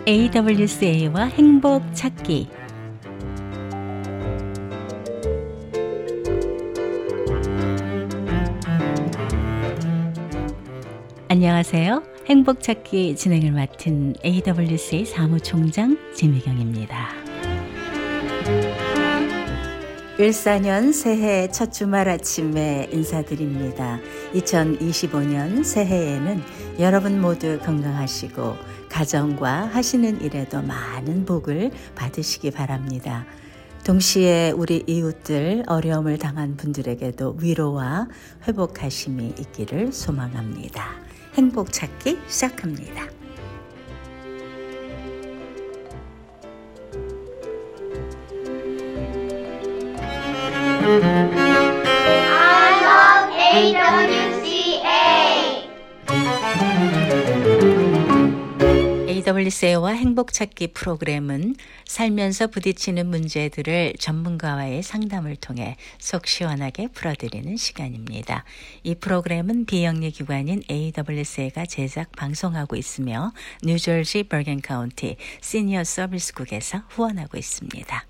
AWCA와 행복 찾기. 안녕하세요. 행복 찾기 진행을 맡은 AWCA 사무총장 진미경입니다. 14년 새해 첫 주말 아침에 인사드립니다. 2025년 새해에는 여러분 모두 건강하시고 가정과 하시는 일에도 많은 복을 받으시기 바랍니다. 동시에 우리 이웃들 어려움을 당한 분들에게도 위로와 회복하심이 있기를 소망합니다. 행복 찾기 시작합니다. I love AWCA. AWCA와 행복찾기 프로그램은 살면서 부딪히는 문제들을 전문가와의 상담을 통해 속 시원하게 풀어드리는 시간입니다. 이 프로그램은 비영리 기관인 AWCA가 제작 방송하고 있으며 뉴저지 버건 카운티 시니어 서비스국에서 후원하고 있습니다.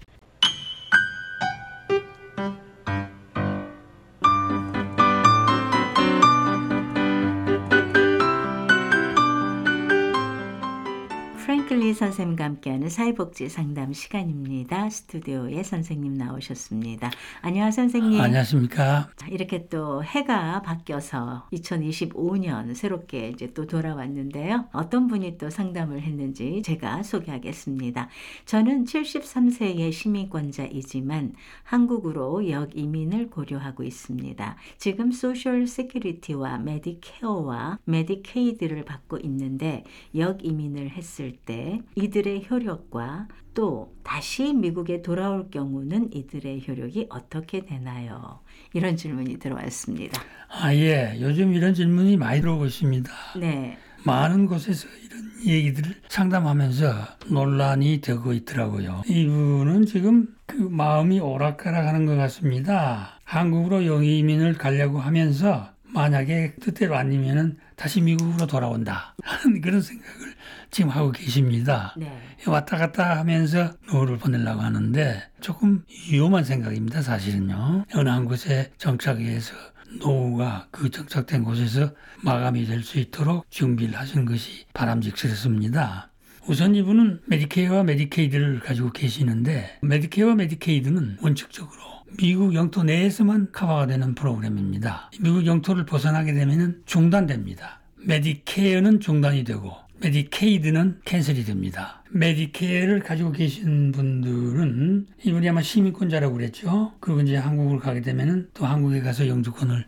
프랭클리 선생님과 함께하는 사회복지 상담 시간입니다. 스튜디오에 선생님 나오셨습니다. 안녕하세요, 선생님. 안녕하십니까. 이렇게 또 해가 바뀌어서 2025년 새롭게 이제 또 돌아왔는데요. 어떤 분이 또 상담을 했는지 제가 소개하겠습니다. 저는 73세의 시민권자이지만 한국으로 역이민을 고려하고 있습니다. 지금 소셜 세큐리티와 메디케어와 메디케이드를 받고 있는데 역이민을 했을 때 이들의 효력과 또 다시 미국에 돌아올 경우는 이들의 효력이 어떻게 되나요? 이런 질문이 들어왔습니다. 예. 요즘 이런 질문이 많이 들어오고 있습니다. 네. 많은 곳에서 이런 얘기들을 상담하면서 논란이 되고 있더라고요. 이분은 지금 그 마음이 오락가락하는 것 같습니다. 한국으로 영이민을 가려고 하면서 만약에 뜻대로 아니면은 다시 미국으로 돌아온다 하는 그런 생각을 지금 하고 계십니다. 네. 왔다 갔다 하면서 노후를 보내려고 하는데 조금 위험한 생각입니다. 사실은요. 어느 한 곳에 정착해서 노후가 그 정착된 곳에서 마감이 될 수 있도록 준비를 하시는 것이 바람직스럽습니다. 우선 이분은 메디케어와 메디케이드를 가지고 계시는데 메디케어와 메디케이드는 원칙적으로 미국 영토 내에서만 커버가 되는 프로그램입니다. 미국 영토를 벗어나게 되면 중단됩니다. 메디케어는 중단이 되고 메디케이드는 캔슬이 됩니다. 메디케어를 가지고 계신 분들은 이분이 아마 시민권자라고 그랬죠. 그리고 이제 한국을 가게 되면 또 한국에 가서 영주권을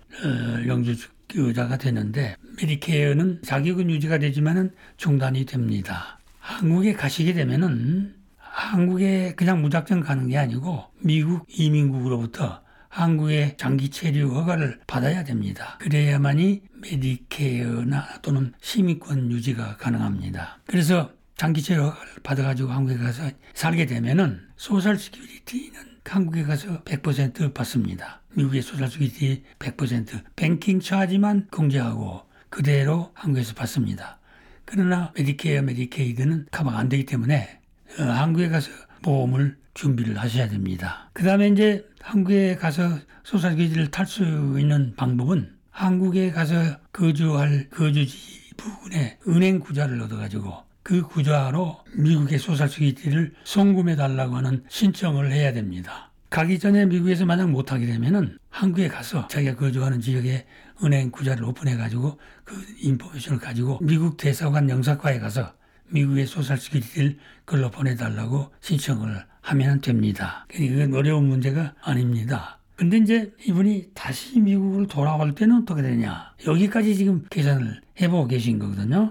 영주자가 되는데 메디케어는 자격은 유지가 되지만은 중단이 됩니다. 한국에 가시게 되면은 한국에 그냥 무작정 가는 게 아니고 미국 이민국으로부터 한국의 장기 체류 허가를 받아야 됩니다. 그래야만이 메디케어나 또는 시민권 유지가 가능합니다. 그래서 장기 체류 허가를 받아가지고 한국에 가서 살게 되면은 소셜 시큐리티는 한국에 가서 100% 받습니다. 미국의 소셜 시큐리티 100%, 뱅킹 차지만 공제하고 그대로 한국에서 받습니다. 그러나 메디케어, 메디케이드는 커버가 안 되기 때문에 한국에 가서 보험을 준비를 하셔야 됩니다. 그 다음에 이제 한국에 가서 소셜시큐리티를 탈 수 있는 방법은 한국에 가서 거주할 거주지 부근에 은행 구자를 얻어가지고 그 구자로 미국의 소셜시큐리티를 송금해달라고 하는 신청을 해야 됩니다. 가기 전에 미국에서 만약 못하게 되면은 한국에 가서 자기가 거주하는 지역에 은행 구자를 오픈해가지고 그 인포메이션을 가지고 미국 대사관 영사과에 가서 미국의 소셜시큐리티를 그걸로 보내달라고 신청을 하면 됩니다. 이건 어려운 문제가 아닙니다. 근데 이제 이분이 다시 미국으로 돌아올 때는 어떻게 되냐. 여기까지 지금 계산을 해보고 계신 거거든요.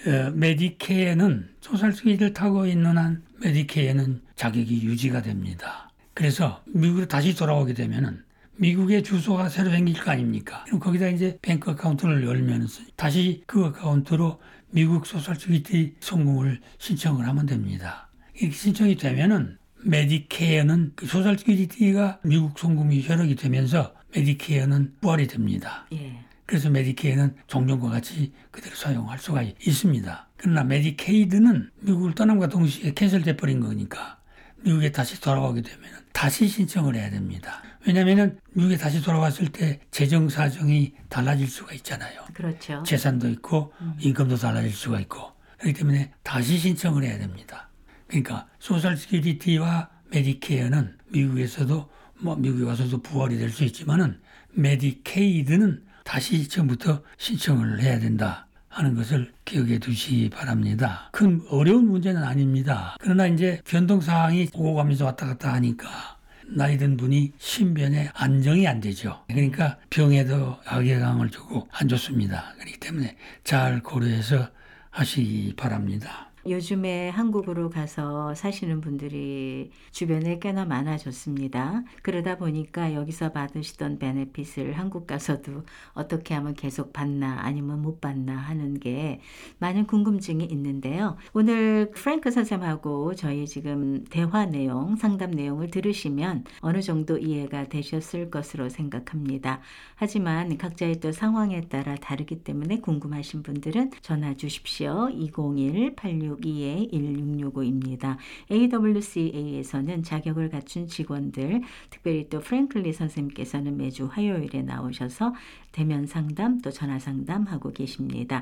메디케어는 소셜시큐리티를 타고 있는 한 메디케어는 자격이 유지가 됩니다. 그래서 미국으로 다시 돌아오게 되면은 미국의 주소가 새로 생길 거 아닙니까? 그럼 거기다 이제 뱅크 어카운트를 열면서 다시 그 어카운트로 미국 소셜시큐리티 송금을 신청을 하면 됩니다. 이렇게 신청이 되면은 메디케어는 그 소셜시큐리티가 미국 송금이 효력이 되면서 메디케어는 부활이 됩니다. 예. 그래서 메디케어는 종전과 같이 그대로 사용할 수가 있습니다. 그러나 메디케이드는 미국을 떠남과 동시에 캔슬돼 버린 거니까 미국에 다시 돌아오게 되면 다시 신청을 해야 됩니다. 왜냐하면 미국에 다시 돌아왔을 때 재정 사정이 달라질 수가 있잖아요. 그렇죠. 재산도 있고 인컴도 달라질 수가 있고 그렇기 때문에 다시 신청을 해야 됩니다. 그러니까 소셜 시큐리티와 메디케어는 미국에서도 미국에 와서도 부활이 될 수 있지만은 메디케이드는 다시 처음부터 신청을 해야 된다 하는 것을 기억해 두시기 바랍니다. 큰 어려운 문제는 아닙니다. 그러나 이제 변동사항이 오고 가면서 왔다 갔다 하니까 나이 든 분이 신변에 안정이 안 되죠. 그러니까 병에도 악영향을 주고 안 좋습니다. 그렇기 때문에 잘 고려해서 하시기 바랍니다. 요즘에 한국으로 가서 사시는 분들이 주변에 꽤나 많아졌습니다. 그러다 보니까 여기서 받으시던 베네핏을 한국 가서도 어떻게 하면 계속 받나 아니면 못 받나 하는 게 많은 궁금증이 있는데요. 오늘 프랭크 선생님하고 저희 지금 대화 내용, 상담 내용을 들으시면 어느 정도 이해가 되셨을 것으로 생각합니다. 하지만 각자의 또 상황에 따라 다르기 때문에 궁금하신 분들은 전화 주십시오. 201-862-1665입니다. AWCA에서는 자격을 갖춘 직원들, 특별히 또 프랭클리 선생님께서는 매주 화요일에 나오셔서 대면 상담 또 전화 상담하고 계십니다.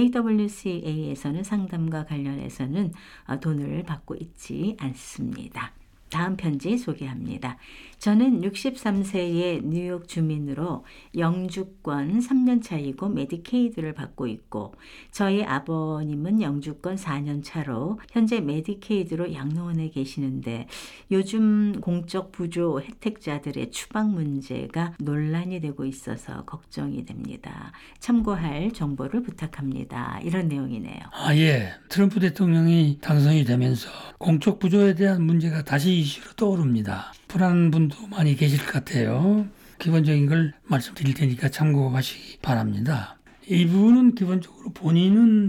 AWCA에서는 상담과 관련해서는 돈을 받고 있지 않습니다. 다음 편지 소개합니다. 저는 63세의 뉴욕 주민으로 영주권 3년 차이고 메디케이드를 받고 있고 저희 아버님은 영주권 4년 차로 현재 메디케이드로 양로원에 계시는데 요즘 공적 부조 혜택자들의 추방 문제가 논란이 되고 있어서 걱정이 됩니다. 참고할 정보를 부탁합니다. 이런 내용이네요. 예. 트럼프 대통령이 당선이 되면서 공적 부조에 대한 문제가 다시 이슈로 떠오릅니다. 불안한 분도 많이 계실 것 같아요. 기본적인 걸 말씀드릴 테니까 참고하시기 바랍니다. 이분은 기본적으로 본인은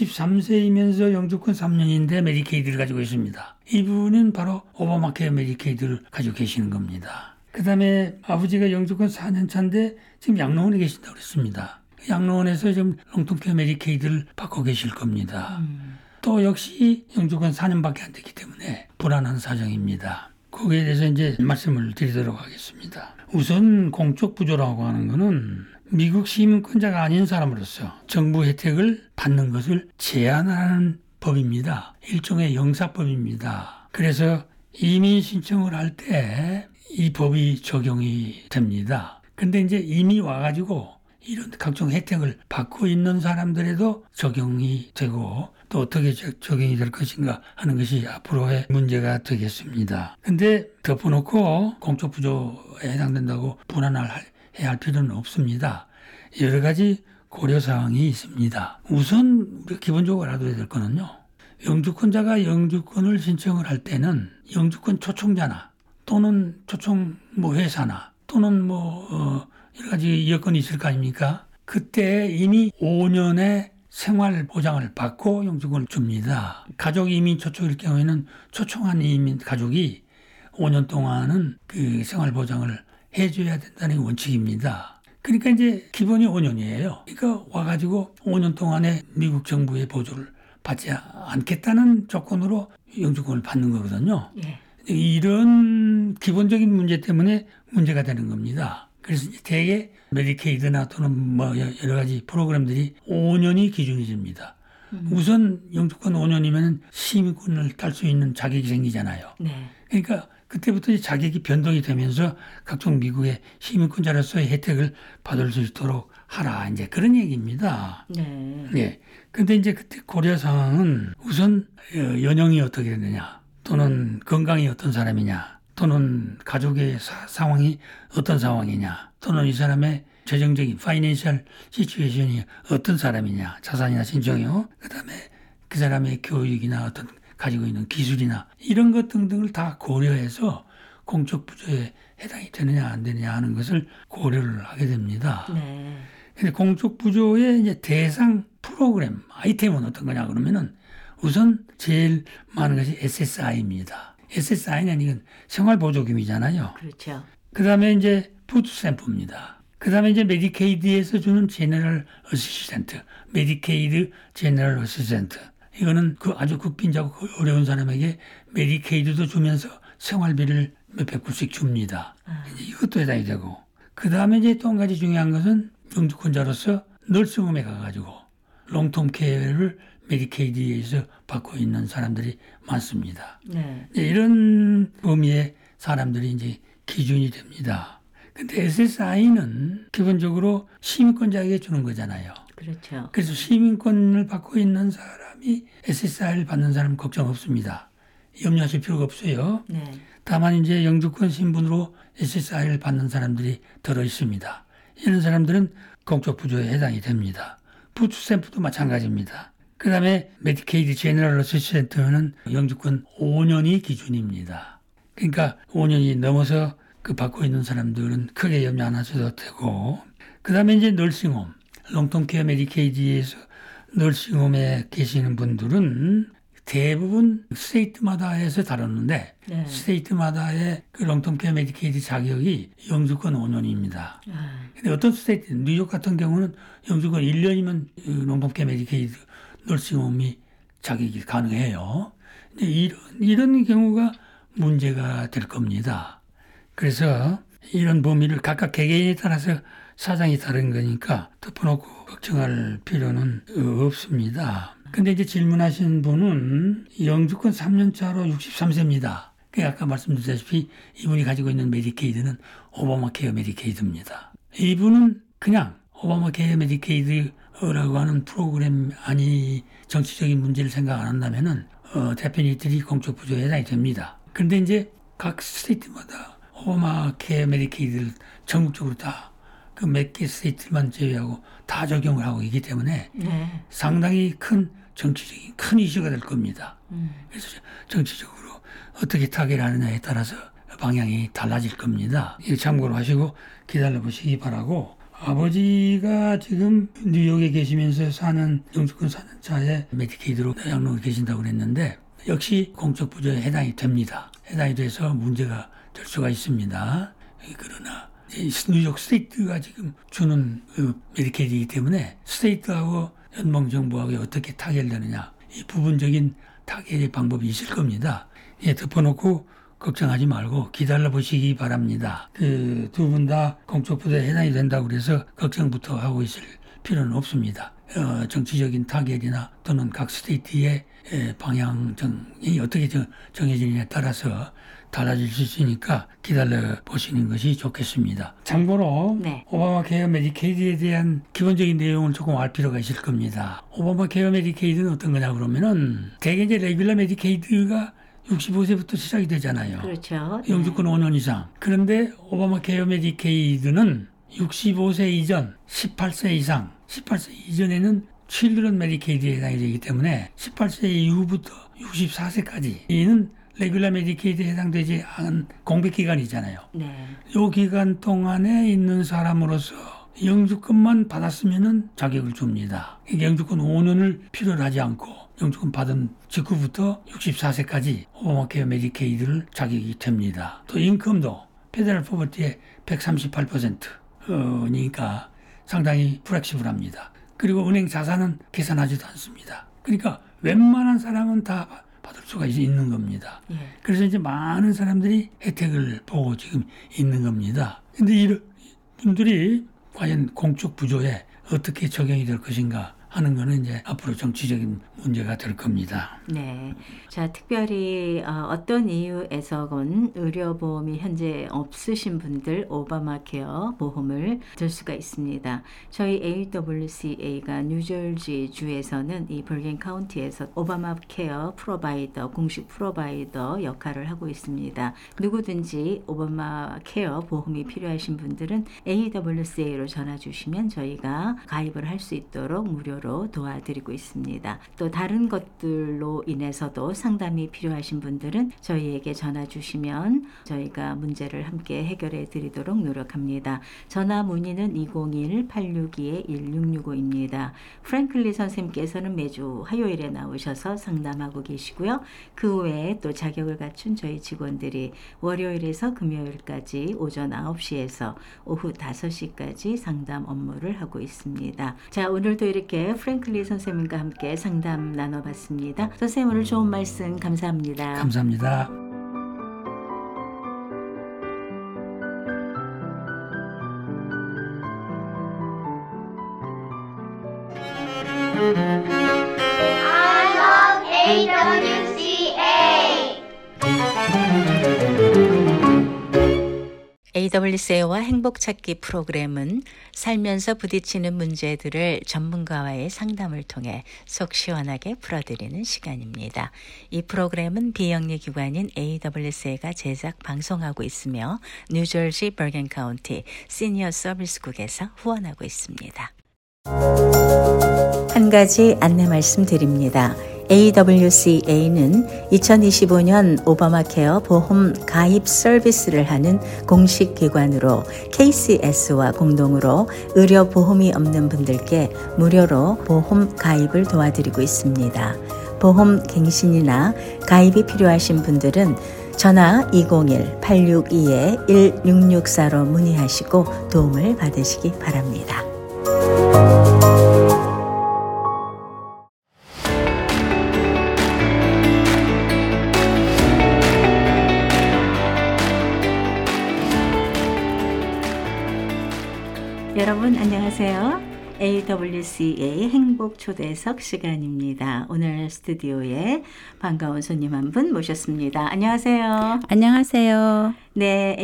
63세이면서 영주권 3년인데 메디케이드를 가지고 있습니다. 이분은 바로 오바마케어 메디케이드를 가지고 계시는 겁니다. 그 다음에 아버지가 영주권 4년 차인데 지금 양로원에 계신다고 그랬습니다. 양로원에서 지금 롱통케어 메디케이드를 받고 계실 겁니다. 또 역시 영주권 4년밖에 안 됐기 때문에 불안한 사정입니다. 거기에 대해서 이제 말씀을 드리도록 하겠습니다. 우선 공적 부조라고 하는 것은 미국 시민권자가 아닌 사람으로서 정부 혜택을 받는 것을 제한하는 법입니다. 일종의 영사법입니다. 그래서 이민 신청을 할 때 이 법이 적용이 됩니다. 근데 이제 이미 와가지고 이런 각종 혜택을 받고 있는 사람들에도 적용이 되고 또 어떻게 적용이 될 것인가 하는 것이 앞으로의 문제가 되겠습니다. 근데 덮어놓고 공적 부조에 해당된다고 불안해야 할 필요는 없습니다. 여러 가지 고려사항이 있습니다. 우선 우리가 기본적으로 알아둬야 될 거는요. 영주권자가 영주권을 신청을 할 때는 영주권 초청자나 또는 초청 회사나 또는 여러 가지 여건이 있을 거 아닙니까? 그때 이미 5년의 생활 보장을 받고 영주권을 줍니다. 가족 이민 초청일 경우에는 초청한 이민 가족이 5년 동안은 그 생활 보장을 해줘야 된다는 원칙입니다. 그러니까 이제 기본이 5년이에요. 그러니까 와가지고 5년 동안에 미국 정부의 보조를 받지 않겠다는 조건으로 영주권을 받는 거거든요. 예. 이런 기본적인 문제 때문에 문제가 되는 겁니다. 그래서 대개 메디케이드나 또는 여러 가지 프로그램들이 5년이 기준이 됩니다. 우선 영주권 5년이면 시민권을 딸 수 있는 자격이 생기잖아요. 네. 그러니까 그때부터 자격이 변동이 되면서 각종 미국의 시민권자로서의 혜택을 받을 수 있도록 하라. 이제 그런 얘기입니다. 네. 예. 근데 이제 그때 고려 사항은 우선 연령이 어떻게 되느냐, 또는 건강이 어떤 사람이냐, 또는 가족의 상황이 어떤 상황이냐, 또는 이 사람의 재정적인 파이낸셜 시츄에이션이 어떤 사람이냐, 자산이나 신정이요. 그다음에 그 사람의 교육이나 어떤 가지고 있는 기술이나 이런 것 등등을 다 고려해서 공적 부조에 해당이 되느냐 안 되느냐 하는 것을 고려를 하게 됩니다. 네. 근데 공적 부조의 이제 대상 프로그램 아이템은 어떤 거냐 그러면은 우선 제일 많은 것이 SSI입니다. SSI는 이건 생활보조금이잖아요. 그렇죠. 그 다음에 이제 푸드스탬프입니다. 그 다음에 이제 메디케이드에서 주는 제너럴 어시스턴트, 메디케이드 제너럴 어시스턴트. 이거는 그 아주 극빈자고 어려운 사람에게 메디케이드도 주면서 생활비를 몇백 불씩 줍니다. 이제 이것도 해당이 되고. 그 다음에 이제 또 한 가지 중요한 것은 영주권자로서 널스홈에 가가지고 롱텀 케어를 메디케이드에서 받고 있는 사람들이 많습니다. 네. 이런 범위의 사람들이 이제 기준이 됩니다. 근데 SSI는 기본적으로 시민권자에게 주는 거잖아요. 그렇죠. 그래서 시민권을 받고 있는 사람이 SSI를 받는 사람은 걱정 없습니다. 염려하실 필요가 없어요. 네. 다만 이제 영주권 신분으로 SSI를 받는 사람들이 들어 있습니다. 이런 사람들은 공적 부조에 해당이 됩니다. 푸드스탬프도 마찬가지입니다. 그 다음에 메디케이드 제너럴 어시스턴트는 영주권 5년이 기준입니다. 그러니까 5년이 넘어서 그 받고 있는 사람들은 크게 염려 안 하셔도 되고, 그 다음에 이제 널싱홈, 롱텀 케어 메디케이드에서 널싱홈에 계시는 분들은 대부분 스테이트마다 해서 다뤘는데, 네. 스테이트마다의 그 롱텀 케어 메디케이드 자격이 영주권 5년입니다. 근데 어떤 스테이트, 뉴욕 같은 경우는 영주권 1년이면 롱텀 케어 메디케이드 널싱홈이 자격이 가능해요. 근데 이런 경우가 문제가 될 겁니다. 그래서 이런 범위를 각각 개개인에 따라서 사정이 다른 거니까 덮어놓고 걱정할 필요는 없습니다. 근데 이제 질문하신 분은 영주권 3년차로 63세입니다. 아까 말씀드렸다시피 이분이 가지고 있는 메디케이드는 오바마 케어 메디케이드입니다. 이분은 그냥 오바마 케어 메디케이드라고 하는 프로그램 아니 정치적인 문제를 생각 안 한다면은 데피니트리 공적 부조에 해당이 됩니다. 그런데 이제 각 스테이트마다 오바마 케어 메디케이드를 전국적으로 다 그 몇 개 스테이트만 제외하고 다 적용을 하고 있기 때문에 네. 상당히 큰 정치적인 큰 이슈가 될 겁니다. 그래서 정치적으로 어떻게 타결하느냐에 따라서 방향이 달라질 겁니다. 이거 참고로 하시고 기다려 보시기 바라고. 아버지가 지금 뉴욕에 계시면서 사는 영주권 사는 차에 메디케이드로 양로에 계신다고 그랬는데 역시 공적 부조에 해당이 됩니다. 해당이 돼서 문제가 될 수가 있습니다. 그러나 뉴욕 스테이트가 지금 주는 그 메디케이드이기 때문에 스테이트하고 연방정부하고 어떻게 타결되느냐 이 부분적인 타결의 방법이 있을 겁니다. 예, 덮어놓고 걱정하지 말고 기다려 보시기 바랍니다. 그 두 분 다 공적 부조에 해당이 된다고 그래서 걱정부터 하고 있을 필요는 없습니다. 정치적인 타결이나 또는 각 스테이트의 방향이 어떻게 정해지느냐에 따라서 달라질 수 있으니까 기다려 보시는 것이 좋겠습니다. 참고로 네. 오바마 케어 메디케이드에 대한 기본적인 내용을 조금 알 필요가 있을 겁니다. 오바마 케어 메디케이드는 어떤 거냐 그러면은 대개 이제 레귤러 메디케이드가 65세부터 시작이 되잖아요. 그렇죠. 영주권 5년 이상. 그런데 오바마 케어 메디케이드는 65세 이전, 18세 이상, 18세 이전에는 칠드런 메디케이드에 해당이 되기 때문에 18세 이후부터 64세까지는 레귤러 메디케이드에 해당되지 않은 공백 기간이잖아요. 네. 이 기간 동안에 있는 사람으로서 영주권만 받았으면은 자격을 줍니다. 영주권 5년을 필요로 하지 않고 영주권 받은 직후부터 64세까지 오바마 케어 메디케이드를 자격이 됩니다. 또 인컴도 페더럴 포버티의 138%니까 상당히 플렉시블합니다. 그리고 은행 자산은 계산하지도 않습니다. 그러니까 웬만한 사람은 다 받을 수가 있는 겁니다. 예. 그래서 이제 많은 사람들이 혜택을 보고 지금 있는 겁니다. 근데 이런 분들이 과연 공적 부조에 어떻게 적용이 될 것인가 하는 거는 이제 앞으로 정치적인 문제가 될 겁니다. 네. 자, 특별히 어떤 이유에서건 의료보험이 현재 없으신 분들 오바마 케어 보험을 들 수가 있습니다. 저희 AWCA가 뉴저지 주에서는 이 벌겐 카운티에서 오바마 케어 프로바이더, 공식 프로바이더 역할을 하고 있습니다. 누구든지 오바마 케어 보험이 필요하신 분들은 AWCA로 전화 주시면 저희가 가입을 할 수 있도록 무료로 도와드리고 있습니다. 또 다른 것들로 인해서도 상담이 필요하신 분들은 저희에게 전화 주시면 저희가 문제를 함께 해결해 드리도록 노력합니다. 전화 문의는 201-862-1665입니다. 프랭클리 선생님께서는 매주 화요일에 나오셔서 상담하고 계시고요. 그 외에 또 자격을 갖춘 저희 직원들이 월요일에서 금요일까지 오전 9시에서 오후 5시까지 상담 업무를 하고 있습니다. 자, 오늘도 이렇게 프랭클리 선생님과 함께 상담 나눠봤습니다. 선생님 오늘 좋은 말씀 감사합니다. 감사합니다. I love AWCA. AWCA와 행복찾기 프로그램은 살면서 부딪히는 문제들을 전문가와의 상담을 통해 속 시원하게 풀어드리는 시간입니다. 이 프로그램은 비영리 기관인 AWCA가 제작 방송하고 있으며 뉴저지 버건 카운티 시니어 서비스국에서 후원하고 있습니다. 한 가지 안내 말씀드립니다. AWCA는 2025년 오바마 케어 보험 가입 서비스를 하는 공식 기관으로 KCS와 공동으로 의료 보험이 없는 분들께 무료로 보험 가입을 도와드리고 있습니다. 보험 갱신이나 가입이 필요하신 분들은 전화 201-862-1664로 문의하시고 도움을 받으시기 바랍니다. 여러분 안녕하세요. AWCA 행복 초대석 시간입니다. 오늘 스튜디오에 반가운 손님 한 분 모셨습니다. 안녕하세요. 안녕하세요. 네,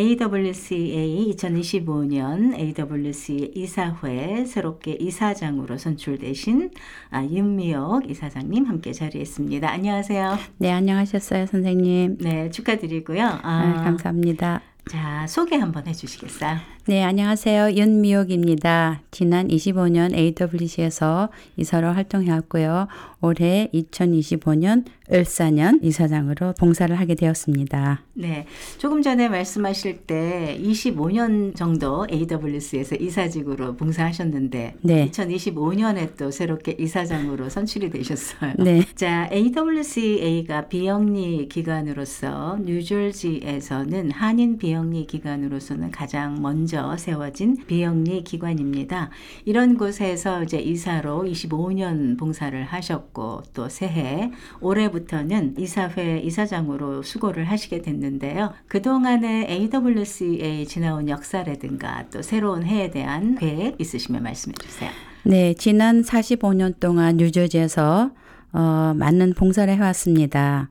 AWCA 2025년 AWC 이사회 새롭게 이사장으로 선출되신 윤미옥 이사장님 함께 자리했습니다. 안녕하세요. 네, 안녕하셨어요, 선생님. 네, 축하드리고요. 감사합니다. 자, 소개 한번 해주시겠어요? 네, 안녕하세요. 윤미옥입니다. 지난 25년 AWC에서 이사로 활동해왔고요. 올해 2025년 을사년 이사장으로 봉사를 하게 되었습니다. 네, 조금 전에 말씀하실 때 25년 정도 AWC에서 이사직으로 봉사하셨는데 네. 2025년에 또 새롭게 이사장으로 선출이 되셨어요. 네. 자, AWCA가 비영리 기관으로서 뉴저지에서는 한인 비영리 기관으로서는 가장 먼저 세워진 비영리 기관입니다. 이런 곳에서 이제 이사로 25년 봉사를 하셨고 또 새해 올해부터는 이사회 이사장으로 수고를 하시게 됐는데요. 그동안의 AWCA 지나온 역사라든가 또 새로운 해에 대한 계획 있으시면 말씀해 주세요. 네, 지난 45년 동안 뉴저지에서 많은 봉사를 해왔습니다.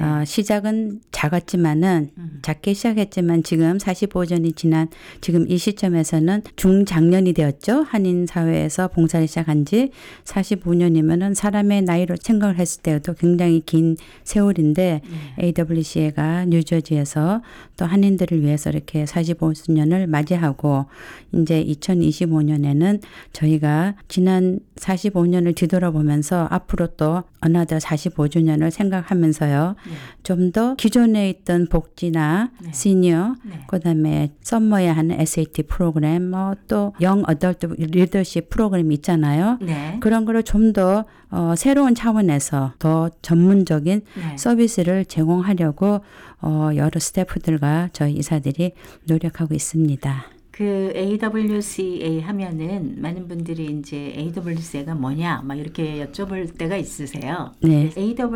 시작은 작았지만은 작게 시작했지만 지금 45년이 지난 지금 이 시점에서는 중장년이 되었죠. 한인 사회에서 봉사를 시작한 지 45년이면은 사람의 나이로 생각을 했을 때도 굉장히 긴 세월인데 AWCA가 뉴저지에서 또 한인들을 위해서 이렇게 45년을 맞이하고 이제 2025년에는 저희가 지난 45년을 뒤돌아보면서 앞으로 또 another 45주년을 생각하면서요. 좀 더 기존에 있던 복지나 시니어, 그다음에 썸머에 하는 SAT 프로그램, 또 영 어덜트 리더십 프로그램이 있잖아요. 네. 그런 거를 좀 더 새로운 차원에서 더 전문적인 서비스를 제공하려고 여러 스태프들과 저희 이사들이 노력하고 있습니다. 그 AWCA 하면은 많은 분들이 이제 AWCA가 뭐냐 막 이렇게 여쭤볼 때가 있으세요. 네.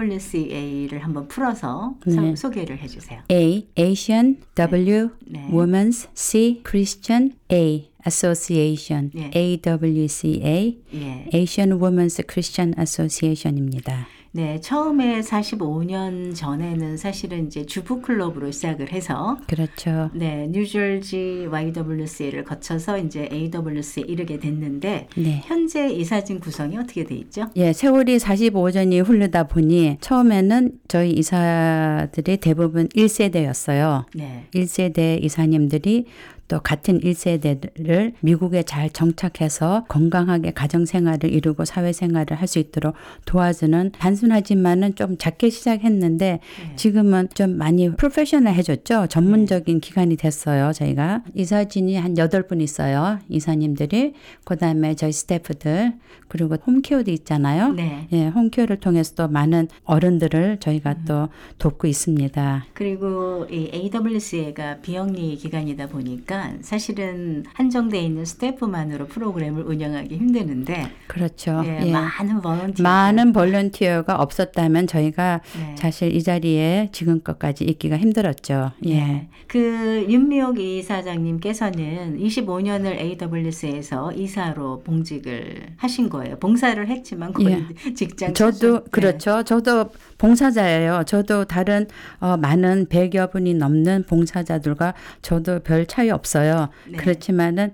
AWCA를 한번 풀어서 네. 소개를 해주세요. A, Asian, W, 네. Women's, C, Christian, A, Association, 네. AWCA, 예. Asian Women's Christian Association입니다. 네, 처음에 45년 전에는 사실은 이제 주부 클럽으로 시작을 해서 그렇죠. 네, 뉴저지 YWCA를 거쳐서 이제 AWCA에 이르게 됐는데 네. 현재 이사진 구성이 어떻게 돼 있죠? 예, 세월이 45년이 흐르다 보니 처음에는 저희 이사들이 대부분 1세대였어요. 네. 1세대 이사님들이 또 같은 1세대를 미국에 잘 정착해서 건강하게 가정생활을 이루고 사회생활을 할 수 있도록 도와주는 단순하지만은 좀 작게 시작했는데 지금은 좀 많이 프로페셔널해졌죠. 전문적인 기관이 됐어요. 저희가 이사진이 한 8분 있어요. 이사님들이. 그다음에 저희 스태프들 그리고 홈케어도 있잖아요. 네. 예, 홈케어를 통해서 또 많은 어른들을 저희가 또 돕고 있습니다. 그리고 이 AWCA가 비영리 기관이다 보니까 보니까 사실은 한정돼 있는 스태프만으로 프로그램을 운영하기 힘드는데 그렇죠. 예, 예. 많은 볼런티어가 없었다면 저희가 네. 사실 이 자리에 지금껏까지 있기가 힘들었죠. 예. 네. 그 윤미옥 이사장님께서는 25년을 AWS에서 이사로 봉직을 하신 거예요. 봉사를 했지만 거의 직장 저도 소속. 그렇죠. 저도 봉사자예요. 저도 다른 많은 100여 분이 넘는 봉사자들과 저도 별 차이 없어요. 네. 그렇지만은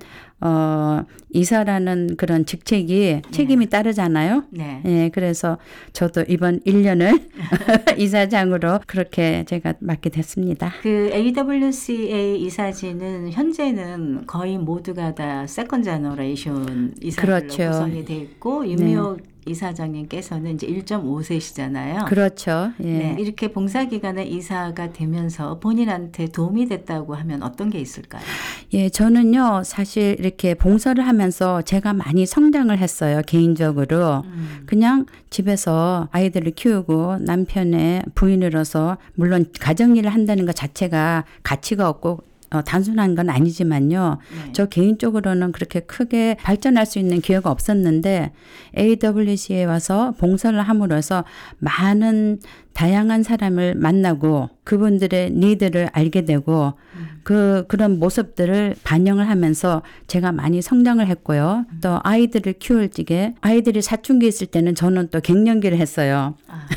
이사라는 그런 직책이 책임이 따르잖아요. 네. 예, 그래서 저도 이번 1년을 이사장으로 그렇게 제가 맡게 됐습니다. 그 AWCA 이사진은 현재는 거의 모두가 다 세컨 제너레이션 이사들로 그렇죠. 구성이 돼 있고 윤미옥 이사장님께서는 이제 1.5세시잖아요. 그렇죠. 예. 네, 이렇게 봉사기관에 이사가 되면서 본인한테 도움이 됐다고 하면 어떤 게 있을까요? 예, 저는요, 사실 이렇게 봉사를 하면서 제가 많이 성장을 했어요, 개인적으로. 그냥 집에서 아이들을 키우고 남편의 부인으로서, 물론 가정일을 한다는 것 자체가 가치가 없고 단순한 건 아니지만요. 네. 저 개인적으로는 그렇게 크게 발전할 수 있는 기회가 없었는데 AWC에 와서 봉사를 함으로써 많은 다양한 사람을 만나고 그분들의 니드를 알게 되고 그런 모습들을 반영을 하면서 제가 많이 성장을 했고요. 또 아이들을 키울 적에 아이들이 사춘기 있을 때는 저는 또 갱년기를 했어요.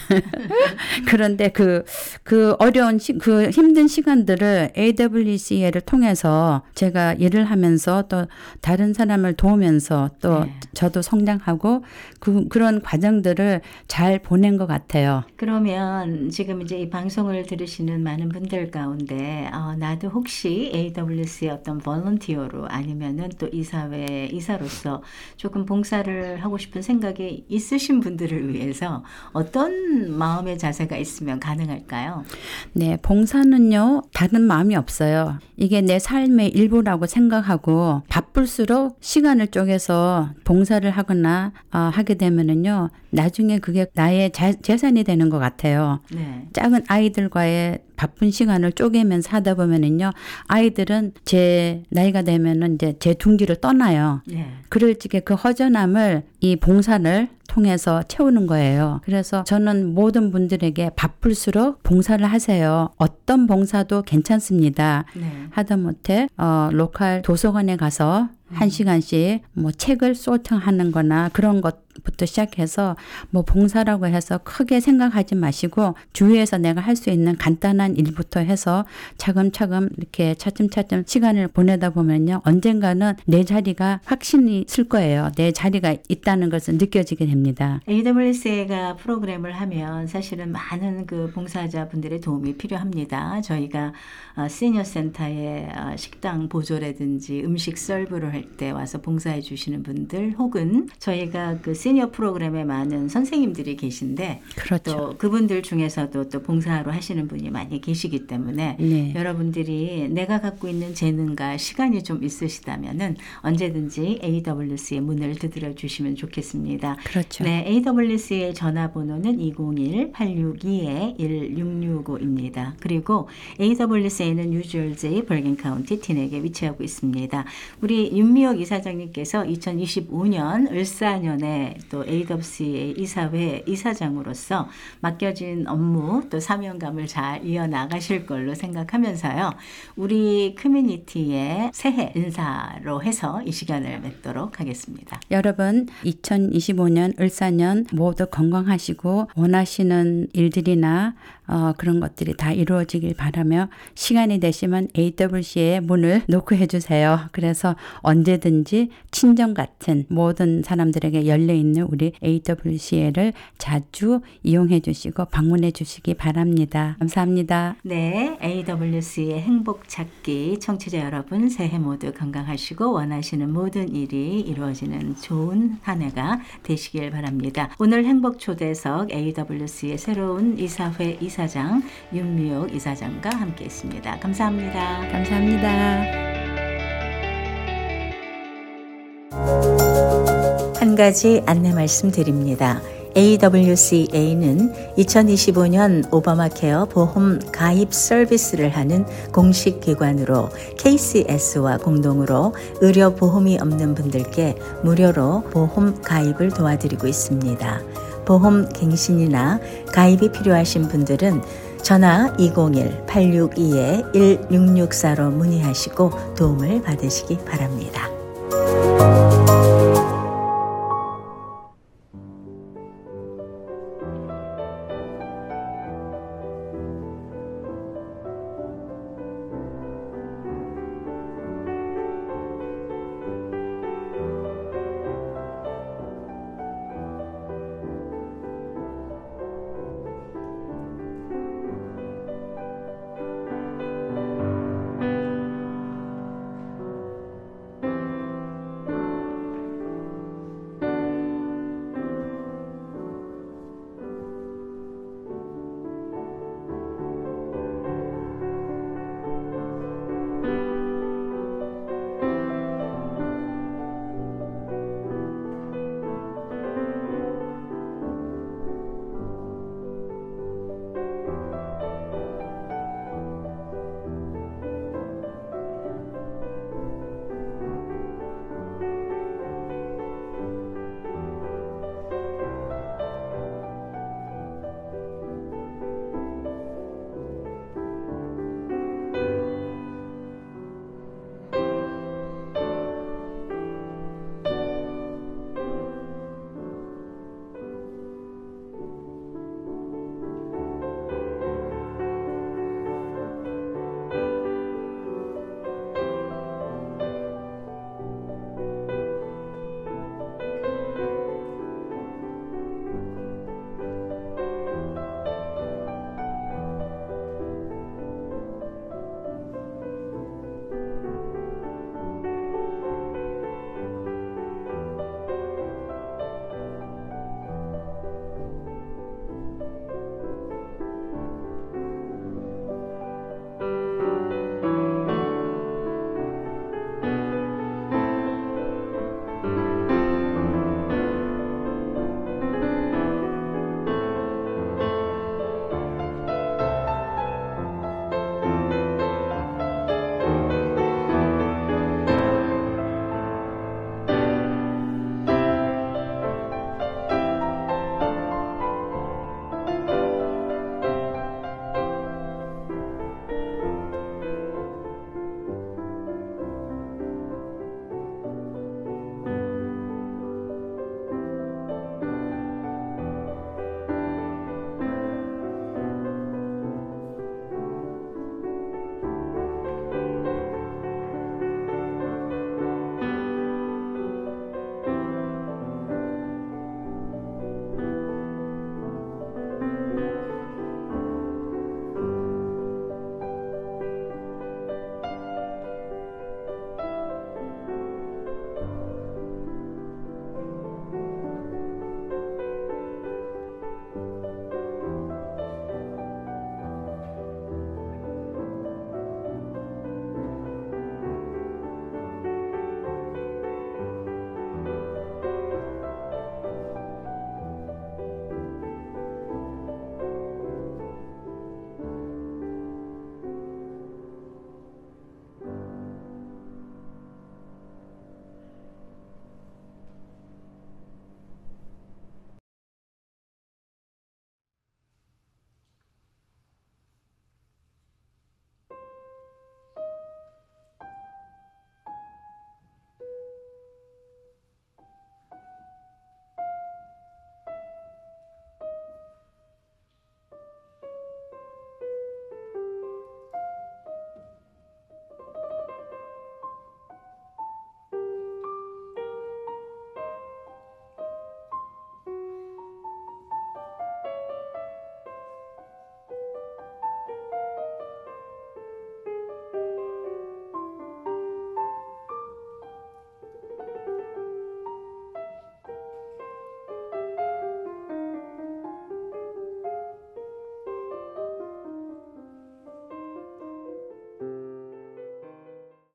그런데 그 어려운 그 힘든 시간들을 AWCA를 통해서 제가 일을 하면서 또 다른 사람을 도우면서 또 네. 저도 성장하고 그런 과정들을 잘 보낸 것 같아요. 그러면 지금 이제 이 방송을 들으시는 많은 분들 가운데 나도 혹시 AWC의 어떤 볼런티어로 아니면은 또 이사회 이사로서 조금 봉사를 하고 싶은 생각이 있으신 분들을 위해서 어떤 마음의 자세가 있으면 가능할까요? 네, 봉사는요, 다른 마음이 없어요. 이게 내 삶의 일부라고 생각하고 바쁠수록 시간을 쪼개서 봉사를 하거나 하게 되면은요, 나중에 그게 나의 재산이 되는 것 같아요. 네. 작은 아이들과의 바쁜 시간을 쪼개면서 하다 보면은요, 아이들은 제 나이가 되면은 이제 제 둥지를 떠나요. 네. 그럴 적에 그 허전함을 이 봉사를 통해서 채우는 거예요. 그래서 저는 모든 분들에게 바쁠수록 봉사를 하세요. 어떤 봉사도 괜찮습니다. 네. 하다못해 로컬 도서관에 가서 1시간씩 뭐 책을 소팅하는 거나 그런 것부터 시작해서 뭐 봉사라고 해서 크게 생각하지 마시고 주위에서 내가 할 수 있는 간단한 일부터 해서 차근차근 이렇게 차츰차츰 시간을 보내다 보면요. 언젠가는 내 자리가 확신이 쓸 거예요. 내 자리가 있다는 것을 느껴지게 됩니다. AWCA가 프로그램을 하면 사실은 많은 그 봉사자분들의 도움이 필요합니다. 저희가 시니어 센터에 식당 보조라든지 음식 서브를 할 때 와서 봉사해 주시는 분들 혹은 저희가 그 시니어 프로그램에 많은 선생님들이 계신데 그렇죠. 또 그분들 중에서도 또 봉사로 하시는 분이 많이 계시기 때문에 네. 여러분들이 내가 갖고 있는 재능과 시간이 좀 있으시다면은 언제든지 AWC의 문을 두드려 주시면 좋겠습니다. 그렇죠. 네, AWC의 전화번호는 201-862-1665입니다. 그리고 AWC는 뉴저지 버긴 카운티 티넥에 위치하고 있습니다. 우리 윤미옥 이사장님께서 2025년 을사년에 또 AWCA 이사회 이사장으로서 맡겨진 업무 또 사명감을 잘 이어나가실 걸로 생각하면서요. 우리 커뮤니티의 새해 인사로 해서 이 시간을 맺도록 하겠습니다. 여러분 2025년 을사년 모두 건강하시고 원하시는 일들이나 그런 것들이 다 이루어지길 바라며 시간이 되시면 AWC의 문을 노크해 주세요. 그래서 언제든지 친정 같은 모든 사람들에게 열려있는 우리 AWC를 자주 이용해 주시고 방문해 주시기 바랍니다. 감사합니다. 네, AWC의 행복 찾기 청취자 여러분 새해 모두 건강하시고 원하시는 모든 일이 이루어지는 좋은 한 해가 되시길 바랍니다. 오늘 행복 초대석 AWC의 새로운 이사회 이사장 윤미옥 이사장과 함께했습니다. 감사합니다. 감사합니다. 한 가지 안내 말씀드립니다. AWCA는 2025년 오바마케어 보험 가입 서비스를 하는 공식 기관으로 KCS와 공동으로 의료 보험이 없는 분들께 무료로 보험 가입을 도와드리고 있습니다. 보험 갱신이나 가입이 필요하신 분들은 전화 201-862-1664로 문의하시고 도움을 받으시기 바랍니다.